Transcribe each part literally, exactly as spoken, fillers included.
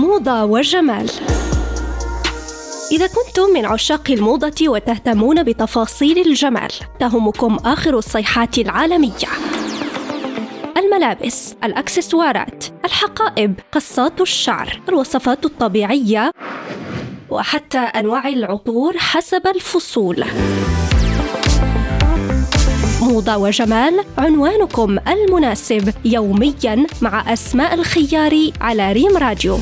موضة وجمال. إذا كنتم من عشاق الموضة وتهتمون بتفاصيل الجمال، تهمكم آخر الصيحات العالمية: الملابس، الأكسسوارات، الحقائب، قصات الشعر، الوصفات الطبيعية، وحتى أنواع العطور حسب الفصول. موضة وجمال، عنوانكم المناسب يومياً مع أسماء الخياري على ريم راديو.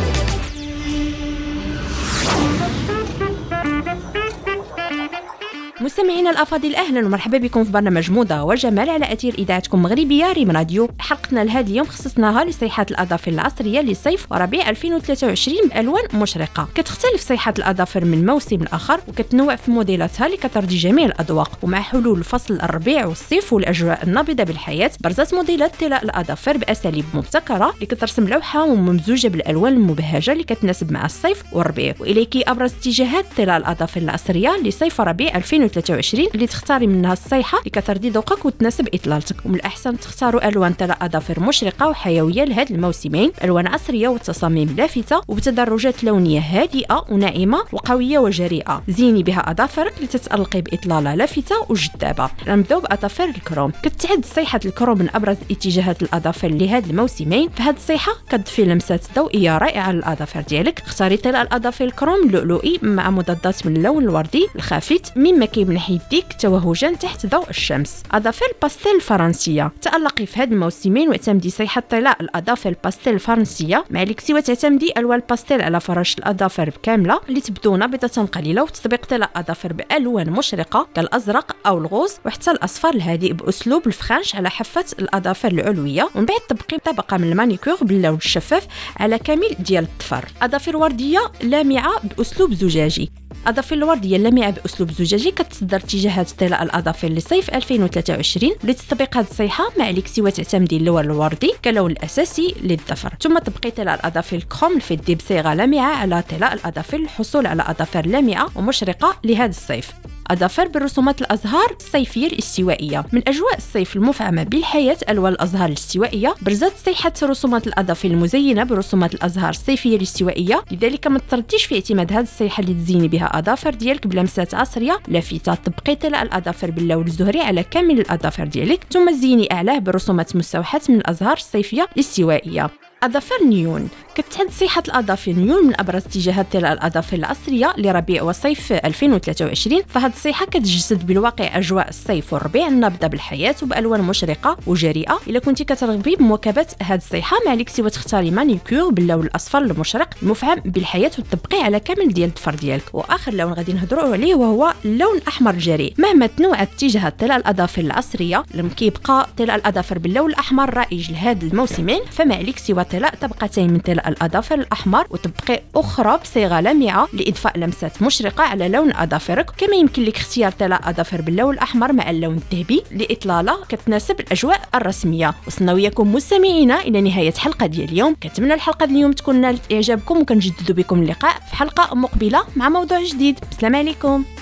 مستمعينا الافاضل، اهلا ومرحبا بكم في برنامج موضه وجمال على اثير اذاعتكم المغربيه ريم راديو. حلقتنا لهذا اليوم خصصناها لصيحات الاظافر العصريه لصيف وربيع ألفين وثلاثة وعشرين بالوان مشرقه. كتختلف صيحات الاظافر من موسم لاخر وكتنوع في موديلاتها اللي كترضي جميع الاذواق، ومع حلول فصل الربيع والصيف والاجواء النابضه بالحياه برزت موديلات طلاء الاظافر باساليب مبتكره اللي كترسم لوحه ممزوجه بالالوان المبهجه اللي كتناسب مع الصيف والربيع. واليكي ابرز اتجاهات طلاء الاظافر العصريه لصيف وربيع ألفين وثلاثة وعشرين اللي تختاري منها الصيحه اللي كترضي ذوقك وتناسب اطلالتك. ومن الاحسن تختاروا الوان طلاء اظافر مشرقه وحيويه لهاد الموسمين، الوان عصريه وتصاميم لافته وبتدرجات لونيه هادئه وناعمه وقويه وجريئه. زيني بها اظافرك لتتالقي باطلاله لافته وجذابه. نبداو باظافر الكروم. كتعد صيحه الكروم من ابرز اتجاهات الاظافر لهاد الموسمين. فهاد الصيحه كتضفي لمسات ضوئيه رائعه للاظافر ديالك. اختاري طلاء الاظافر الكروم اللؤلؤي مع مضادات من اللون الوردي الخافت مما كيمنح يديك توهجا تحت ضوء الشمس. اظافر الباستيل الفرنسيه. تالقي في هاد الموسمين واعتمدي صيحه طلاء الاظافر الباستيل الفرنسيه. ما عليك سوى تعتمدي الوان الباستيل على فرش الاظافر كامله اللي تبدو نابضه قليله، وتطبيق طلاء اظافر بالوان مشرقه كالازرق او الغوز وحتى الاصفر الهادئ باسلوب الفخانش على حافه الاظافر العلويه. ومن بعد تبقي طبقه من المانيكور باللون الشفاف على كامل ديال الظفر. اظافر ورديه لامعه باسلوب زجاجي. اظافر الورديه اللامعه باسلوب زجاجي كتصدر اتجاهات طلاء الاظافر لصيف ألفين وثلاثة وعشرين. لتطبيق هذه الصيحه ما عليك سوى تعتمدي اللون الوردي كلون الاساسي للظفر، ثم تبقي طلاء الاظافر الكروم الفضي بصيغه لامعه على طلاء الاظافر للحصول على اظافر لامعه ومشرقه لهذا الصيف. أظافر بالرسومات الأزهار الصيفية الاستوائية. من أجواء الصيف المفعمة بالحياة ألوان الأزهار الاستوائية برزت صيحة رسومات الأظافر المزينة برسومات الأزهار الصيفية الاستوائية. لذلك ما ترديش في اعتماد هذه الصيحة اللي تزيني بها أظافر ديالك بلمسات عصرية لافتة. تبقي طلاء الأظافر باللون الزهري على كامل الأظافر ديالك، ثم زيني أعلاه برسومات مستوحاة من الأزهار الصيفية الاستوائية. أظافر نيون. كتعد صيحة الأظافر نيون من أبرز اتجاهات طلاء الأظافر العصرية لربيع وصيف ألفين وثلاثة وعشرين. فهاد الصيحة كتجسد بالواقع أجواء الصيف والربيع النابضة بالحياة وبألوان مشرقة وجريئة. إلا كنتي كترغبي بمواكبة هاد الصيحة ما عليك سوى تختاري مانيكور باللون الأصفر المشرق المفعم بالحياة وتطبقيه على كامل ديال الظفر ديالك. وآخر لون غادي نهضروا عليه وهو اللون الأحمر الجريء. مهما تنوعت اتجاهات طلاء الأظافر العصرية لم كيبقى طلاء الأظافر باللون الأحمر رائج لهاد الموسمين. فما عليك سوى طلاء طبقتين من طلاء الأظافر الأحمر وتبقي أخرى بصيغة لامعة لإضفاء لمسات مشرقة على لون أظافرك. كما يمكن لك اختيار طلاء أظافر باللون الأحمر مع اللون الذهبي لإطلالة كتناسب الأجواء الرسمية. وصلنا وياكم مستمعينا إلى نهاية حلقة ديال اليوم. كنتمنى الحلقة ديال اليوم تكون نالت إعجابكم وكنجددوا بكم اللقاء في حلقة مقبلة مع موضوع جديد. السلام عليكم.